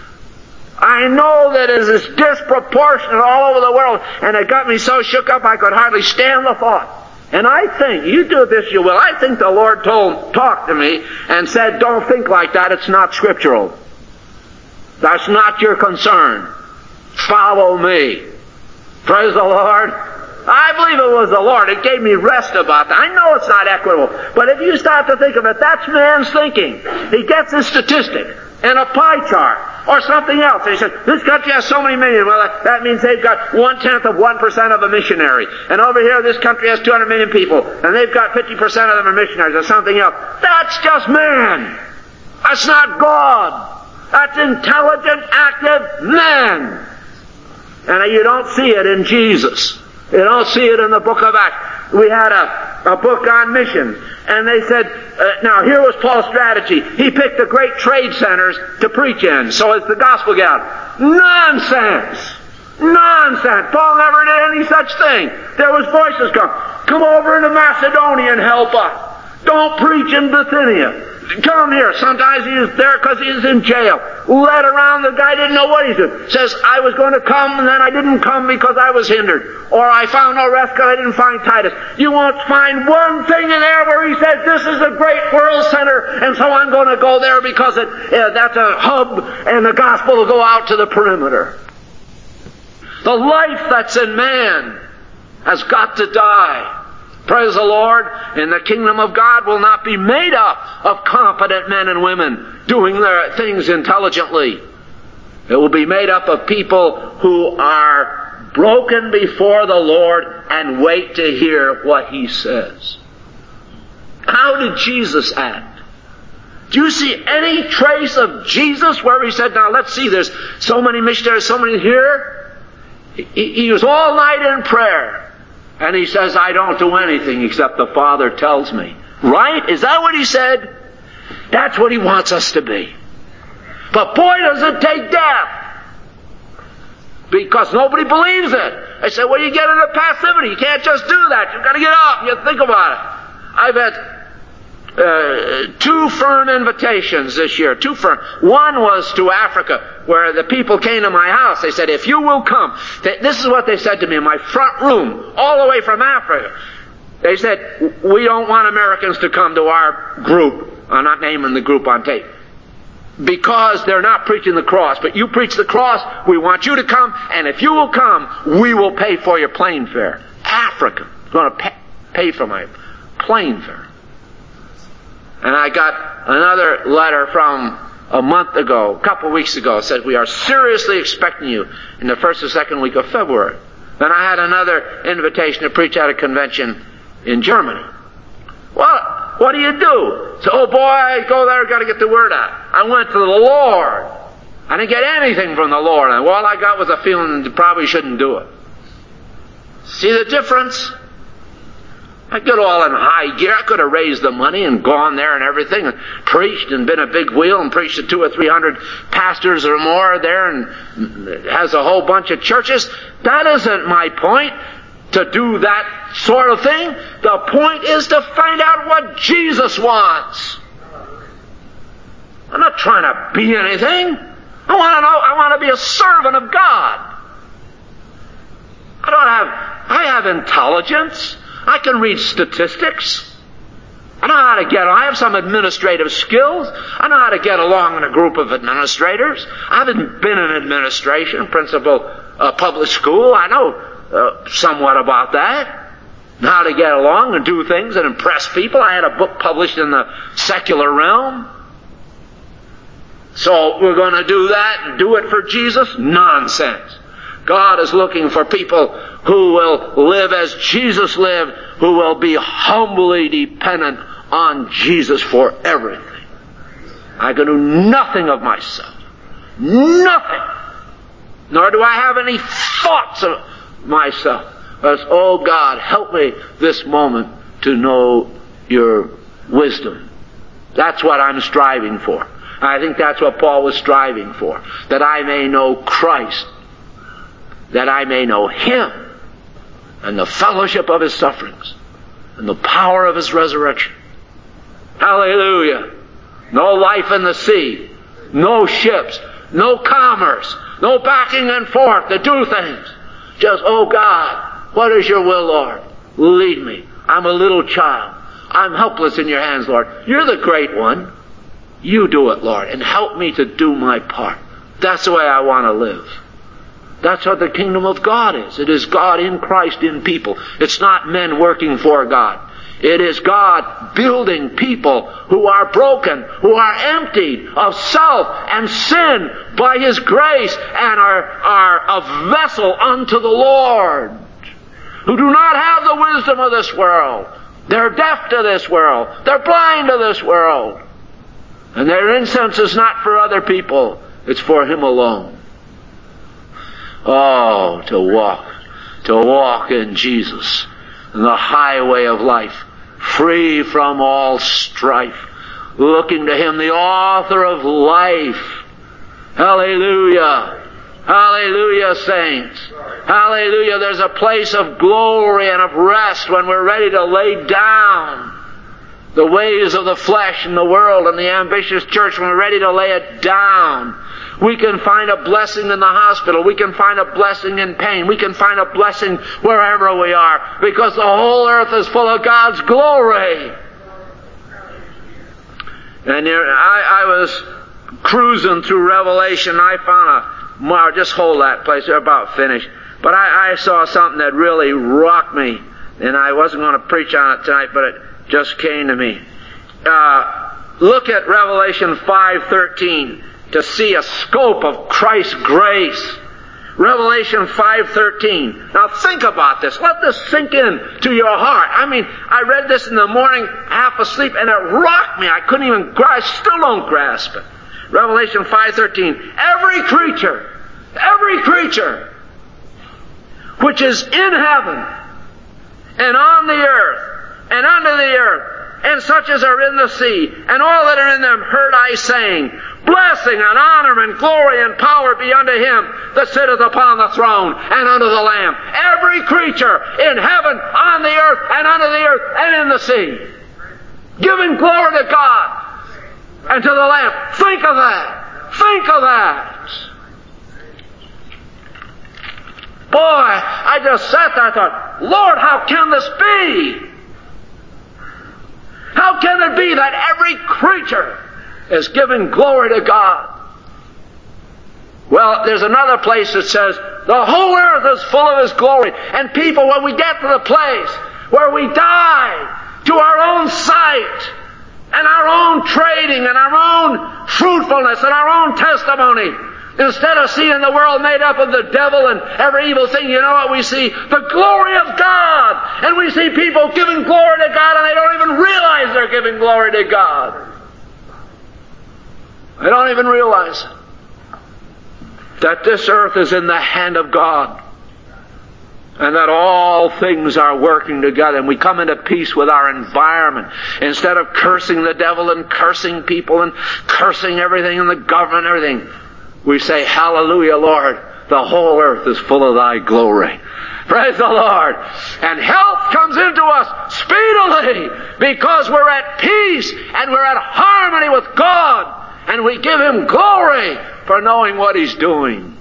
I know that it is disproportionate all over the world, and it got me so shook up I could hardly stand the thought. And I think, you do this you will, I think the Lord told, talked to me and said, don't think like that, it's not scriptural. That's not your concern. Follow me. Praise the Lord. I believe it was the Lord. It gave me rest about that. I know it's not equitable, but if you start to think of it, that's man's thinking. He gets a statistic and a pie chart or something else. And he says, this country has so many million. Well, that means they've got one-tenth of one percent of a missionary. And over here, this country has two hundred million people, and they've got fifty percent of them are missionaries or something else. That's just man. That's not God. That's intelligent, active man. And you don't see it in Jesus. You don't see it in the book of Acts. We had a, a book on missions, and they said, uh, now here was Paul's strategy. He picked the great trade centers to preach in, so as the gospel got out. Nonsense! Nonsense! Paul never did any such thing. There was voices come. Come over into Macedonia and help us. Don't preach in Bithynia. Come here. Sometimes he is there because he is in jail. Led around, the guy didn't know what he's doing. Says, I was going to come and then I didn't come because I was hindered. Or I found no rest because I didn't find Titus. You won't find one thing in there where he said, this is a great world center and so I'm going to go there because it, uh, that's a hub and the gospel will go out to the perimeter. The life that's in man has got to die. Praise the Lord. And the kingdom of God will not be made up of competent men and women doing their things intelligently. It will be made up of people who are broken before the Lord and wait to hear what He says. How did Jesus act? Do you see any trace of Jesus where He said, now let's see, there's so many missionaries, so many here? He, he was all night in prayer. And He says, I don't do anything except the Father tells me. Right? Is that what He said? That's what He wants us to be. But boy, does it take death. Because nobody believes it. They say, well, you get into passivity. You can't just do that. You've got to get up. You think about it. I've had uh, two firm invitations this year. Two firm. One was to Africa, where the people came to my house. They said, if you will come. They, this is what they said to me in my front room, all the way from Africa. They said, we don't want Americans to come to our group. I'm not naming the group on tape. Because they're not preaching the cross. But you preach the cross, we want you to come, and if you will come, we will pay for your plane fare. Africa is going to pay, pay for my plane fare. And I got another letter from a month ago, a couple of weeks ago, said, we are seriously expecting you in the first or second week of February. Then I had another invitation to preach at a convention in Germany. Well, what do you do? So, oh boy, I go there, got to get the word out. I went to the Lord. I didn't get anything from the Lord. And all I got was a feeling that you probably shouldn't do it. See the difference? I got all in high gear. I could have raised the money and gone there and everything and preached and been a big wheel and preached to two or three hundred pastors or more there and has a whole bunch of churches. That isn't my point, to do that sort of thing. The point is to find out what Jesus wants. I'm not trying to be anything. I want to know, I want to be a servant of God. I don't have, I have intelligence. I can read statistics. I know how to get, I have some administrative skills. I know how to get along in a group of administrators. I haven't been in administration, principal uh, public school. I know uh, somewhat about that. Know how to get along and do things and impress people. I had a book published in the secular realm. So we're going to do that and do it for Jesus? Nonsense. God is looking for people who will live as Jesus lived, who will be humbly dependent on Jesus for everything. I can do nothing of myself. Nothing. Nor do I have any thoughts of myself. As, oh God, help me this moment to know your wisdom. That's what I'm striving for. I think that's what Paul was striving for. That I may know Christ. That I may know Him. And the fellowship of His sufferings. And the power of His resurrection. Hallelujah. No life in the sea. No ships. No commerce. No backing and forth to do things. Just, oh God, what is your will, Lord? Lead me. I'm a little child. I'm helpless in your hands, Lord. You're the great one. You do it, Lord, and help me to do my part. That's the way I want to live. That's what the kingdom of God is. It is God in Christ in people. It's not men working for God. It is God building people who are broken, who are emptied of self and sin by His grace and are, are a vessel unto the Lord. Who do not have the wisdom of this world. They're deaf to this world. They're blind to this world. And their incense is not for other people. It's for Him alone. Oh, to walk, to walk in Jesus, in the highway of life, free from all strife, looking to Him, the author of life. Hallelujah. Hallelujah, saints. Hallelujah. There's a place of glory and of rest when we're ready to lay down the ways of the flesh and the world and the ambitious church, when we're ready to lay it down. We can find a blessing in the hospital. We can find a blessing in pain. We can find a blessing wherever we are, because the whole earth is full of God's glory. And here, I, I was cruising through Revelation. I found a mark. Just hold that place. They're about finished. But I, I saw something that really rocked me. And I wasn't going to preach on it tonight, but it just came to me. Uh, look at Revelation five thirteen to see a scope of Christ's grace. Revelation five thirteen. Now think about this. Let this sink in to your heart. I mean, I read this in the morning, half asleep, and it rocked me. I couldn't even grasp, still don't grasp it. Revelation five thirteen. Every creature, every creature which is in heaven and on the earth and under the earth, and such as are in the sea, and all that are in them, heard I saying, blessing and honor and glory and power be unto Him that sitteth upon the throne and unto the Lamb. Every creature in heaven, on the earth, and under the earth, and in the sea, giving glory to God and to the Lamb. Think of that. Think of that. Boy, I just sat there and thought, Lord, how can this be? How can it be that every creature is giving glory to God? Well, there's another place that says, the whole earth is full of His glory. And people, when we get to the place where we die to our own sight, and our own trading, and our own fruitful truthfulness in our own testimony. Instead of seeing the world made up of the devil and every evil thing, you know what we see? The glory of God. And we see people giving glory to God and they don't even realize they're giving glory to God. They don't even realize that this earth is in the hand of God. And that all things are working together. And we come into peace with our environment. Instead of cursing the devil and cursing people and cursing everything in the government and everything, we say, hallelujah, Lord, the whole earth is full of thy glory. Praise the Lord. And health comes into us speedily because we're at peace and we're at harmony with God. And we give Him glory for knowing what He's doing.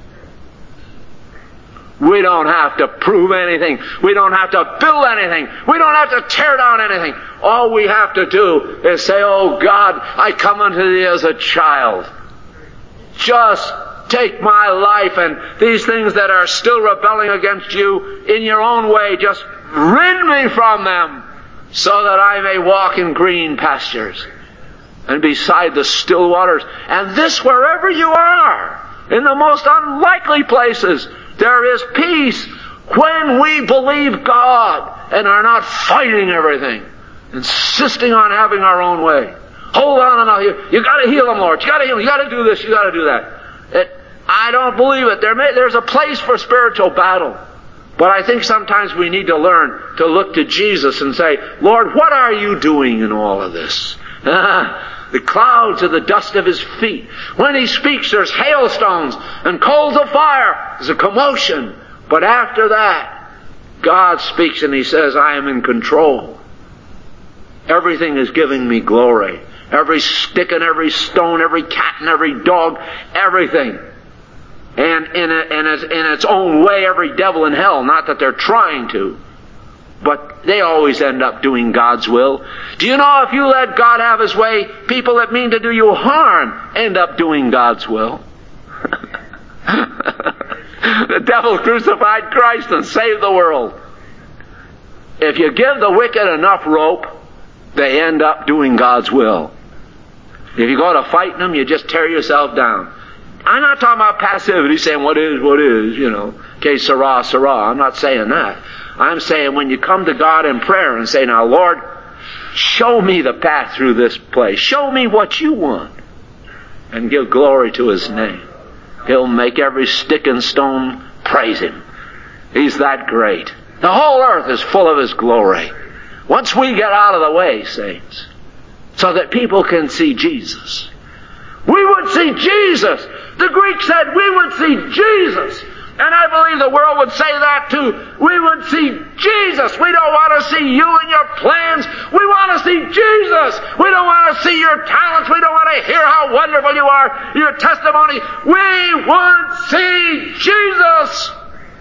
We don't have to prove anything. We don't have to build anything. We don't have to tear down anything. All we have to do is say, oh God, I come unto Thee as a child. Just take my life and these things that are still rebelling against You in Your own way, just rid me from them so that I may walk in green pastures and beside the still waters. And this wherever you are, in the most unlikely places, there is peace when we believe God and are not fighting everything, insisting on having our own way. Hold on, enough. You, you got to heal them, Lord. You got to heal them. You got to do this. You got to do that. It, I don't believe it. There may, there's a place for spiritual battle, but I think sometimes we need to learn to look to Jesus and say, Lord, what are You doing in all of this? The clouds are the dust of His feet. When He speaks, there's hailstones and coals of fire. There's a commotion. But after that, God speaks and He says, I am in control. Everything is giving Me glory. Every stick and every stone, every cat and every dog, everything. And in, a, in, a, in its own way, every devil in hell. Not that they're trying to, but they always end up doing God's will. Do you know if you let God have His way, people that mean to do you harm end up doing God's will? The devil crucified Christ and saved the world. If you give the wicked enough rope, they end up doing God's will. If you go to fighting them, you just tear yourself down. I'm not talking about passivity, saying what is, what is, you know, que sera, sera. I'm not saying that. I'm saying when you come to God in prayer and say, now Lord, show me the path through this place. Show me what You want. And give glory to His name. He'll make every stick and stone praise Him. He's that great. The whole earth is full of His glory. Once we get out of the way, saints, so that people can see Jesus. We would see Jesus. The Greek said we would see Jesus. And I believe the world would say that too. We would see Jesus. We don't want to see you and your plans. We want to see Jesus. We don't want to see your talents. We don't want to hear how wonderful you are, your testimony. We would see Jesus.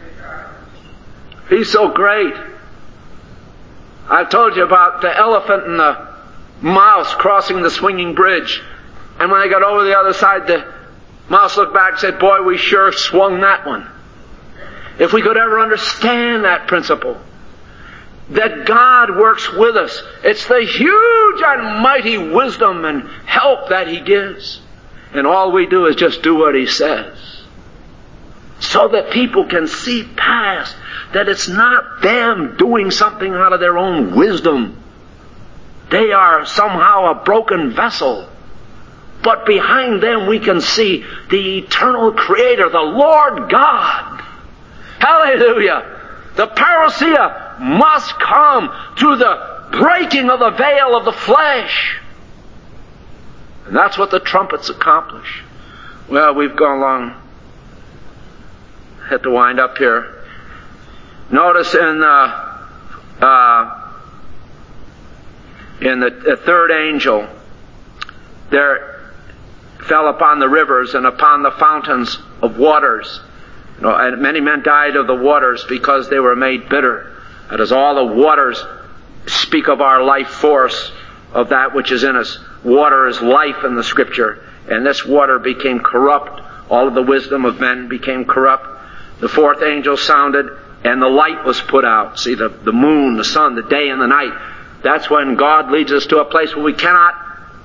He's so great. I've told you about the elephant and the mouse crossing the swinging bridge. And when they got over the other side, the mouse looked back and said, boy, we sure swung that one. If we could ever understand that principle, that God works with us, it's the huge and mighty wisdom and help that He gives. And all we do is just do what He says. So that people can see past that it's not them doing something out of their own wisdom. They are somehow a broken vessel. But behind them we can see the eternal Creator, the Lord God. Hallelujah! The parousia must come through the breaking of the veil of the flesh. And that's what the trumpets accomplish. Well, we've gone along. Had to wind up here. Notice in uh, uh, in the, the third angel, there fell upon the rivers and upon the fountains of waters. You know, and many men died of the waters because they were made bitter. That is, all the waters speak of our life force, of that which is in us. Water is life in the Scripture, and this water became corrupt. All of the wisdom of men became corrupt. The fourth angel sounded, and the light was put out. See, the, the moon, the sun, the day and the night. That's when God leads us to a place where we cannot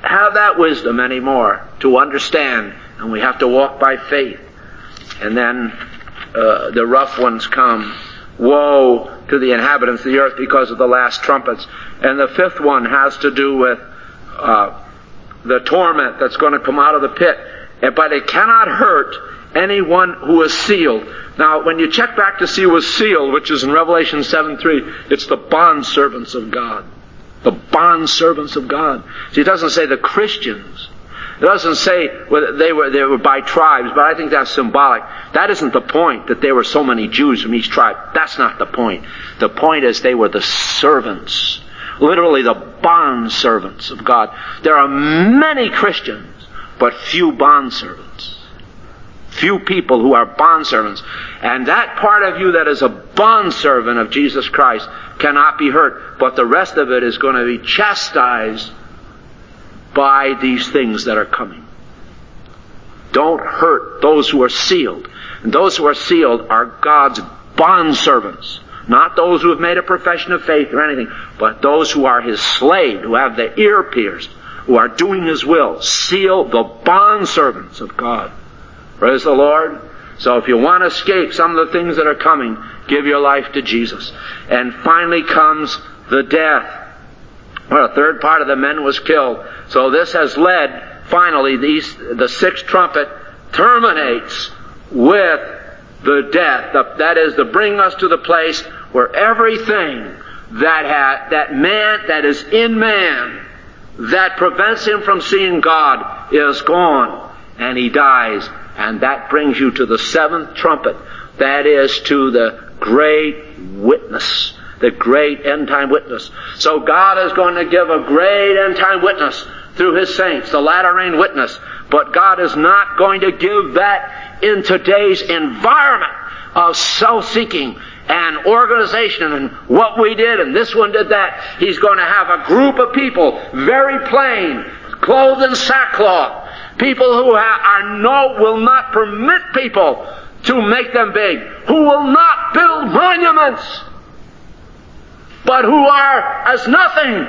have that wisdom anymore to understand, and we have to walk by faith. And then uh, the rough ones come. Woe to the inhabitants of the earth because of the last trumpets. And the fifth one has to do with uh, the torment that's going to come out of the pit. But it cannot hurt anyone who is sealed. Now, when you check back to see who was sealed, which is in Revelation seven three, it's the bondservants of God. The bondservants of God. See, it doesn't say the Christians. It doesn't say whether they were they were by tribes, but I think that's symbolic. That isn't the point, that there were so many Jews from each tribe. That's not the point. The point is they were the servants. Literally the bondservants of God. There are many Christians, but few bondservants. Few people who are bondservants. And that part of you that is a bondservant of Jesus Christ cannot be hurt. But the rest of it is going to be chastised by these things that are coming. Don't hurt those who are sealed. And those who are sealed are God's bondservants. Not those who have made a profession of faith or anything, but those who are His slave, who have their ear pierced, who are doing His will. Seal the bondservants of God. Praise the Lord. So if you want to escape some of the things that are coming, give your life to Jesus. And finally comes the death. Well, a third part of the men was killed. So this has led, finally, these, the sixth trumpet terminates with the death. The, that is to bring us to the place where everything that ha, that man, that is in man, that prevents him from seeing God is gone, and he dies. And that brings you to the seventh trumpet. That is to the great witness. The great end-time witness. So God is going to give a great end-time witness through His saints, the latter-rain witness. But God is not going to give that in today's environment of self-seeking and organization and what we did and this one did that. He's going to have a group of people, very plain, clothed in sackcloth. People who are no, will not permit people to make them big. Who will not build monuments, but who are as nothing.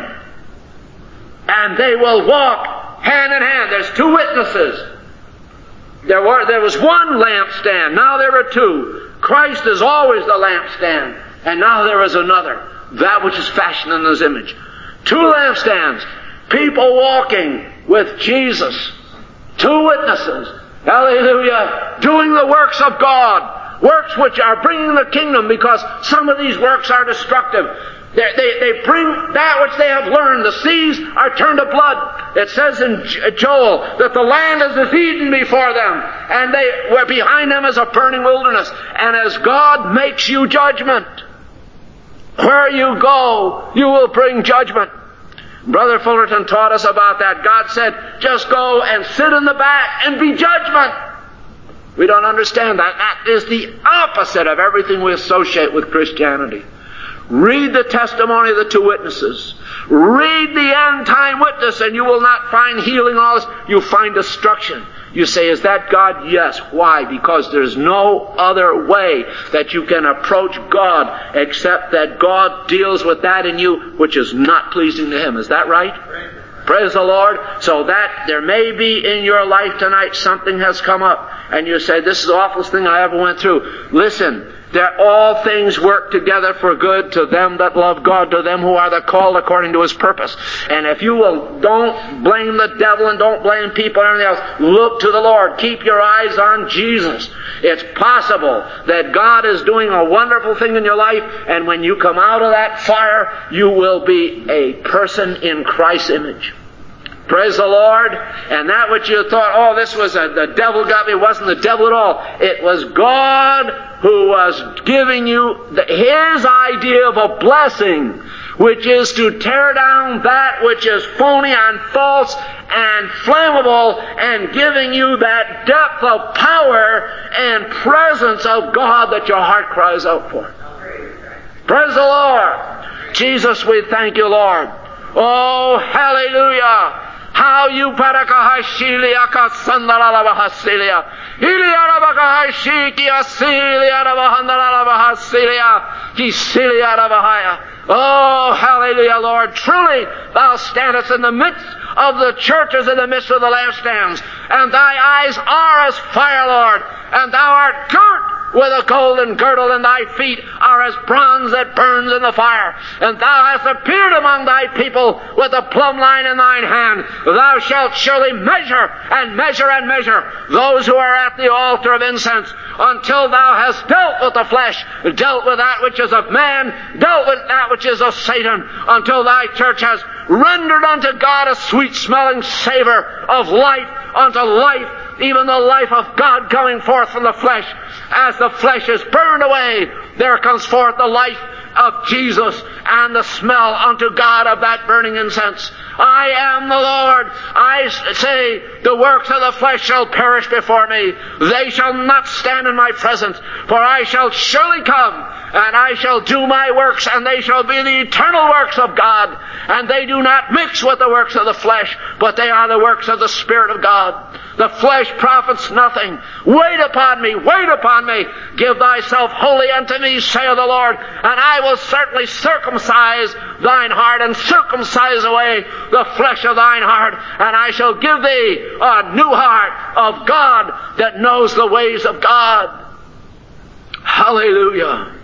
And they will walk hand in hand. There's two witnesses. There were, there was one lampstand. Now there are two. Christ is always the lampstand. And now there is another. That which is fashioned in His image. Two lampstands. People walking with Jesus. Two witnesses. Hallelujah. Doing the works of God. Works which are bringing the kingdom, because some of these works are destructive. They, they, they bring that which they have learned. The seas are turned to blood. It says in Joel that the land is as Eden before them, and they were behind them as a burning wilderness. And as God makes you judgment, where you go, you will bring judgment. Brother Fullerton taught us about that. God said, just go and sit in the back and be judgment. We don't understand that. That is the opposite of everything we associate with Christianity. Read the testimony of the two witnesses. Read the end-time witness, and you will not find healing and all this. You find destruction. You say, is that God? Yes. Why? Because there's no other way that you can approach God except that God deals with that in you which is not pleasing to Him. Is that right? Right. Praise the Lord. So that there may be in your life tonight something has come up, and you say, this is the awfulest thing I ever went through. Listen. That all things work together for good to them that love God, to them who are the called according to His purpose. And if you will, don't blame the devil and don't blame people or anything else. Look to the Lord. Keep your eyes on Jesus. It's possible that God is doing a wonderful thing in your life, and when you come out of that fire, you will be a person in Christ's image. Praise the Lord. And that which you thought, oh, this was a, the devil got me, wasn't the devil at all. It was God who was giving you the, His idea of a blessing, which is to tear down that which is phony and false and flammable, and giving you that depth of power and presence of God that your heart cries out for. Praise the Lord. Jesus, we thank you, Lord. Oh, hallelujah. How you parakahashilia kasandarabahasilia. Iliarabakahashiki asiliarabahandarabahasilia. Kisiliarabahaya. Oh, hallelujah, Lord. Truly, Thou standest in the midst of the churches in the midst of the lampstands. And thy eyes are as fire, Lord, and thou art girt with a golden girdle, and thy feet are as bronze that burns in the fire. And thou hast appeared among thy people with a plumb line in thine hand. Thou shalt surely measure and measure and measure those who are at the altar of incense, until thou hast dealt with the flesh, dealt with that which is of man, dealt with that which is of Satan, until thy church has rendered unto God a sweet-smelling savor of life unto life, even the life of God coming forth from the flesh. As the flesh is burned away, there comes forth the life of Jesus and the smell unto God of that burning incense. I am the Lord. I say, the works of the flesh shall perish before me. They shall not stand in my presence, for I shall surely come, and I shall do my works, and they shall be the eternal works of God. And they do not mix with the works of the flesh, but they are the works of the Spirit of God. The flesh profits nothing. Wait upon me, wait upon me. Give thyself wholly unto me, saith the Lord, and I will certainly circumcise thine heart, and circumcise away the flesh of thine heart, and I shall give thee a new heart of God that knows the ways of God. Hallelujah.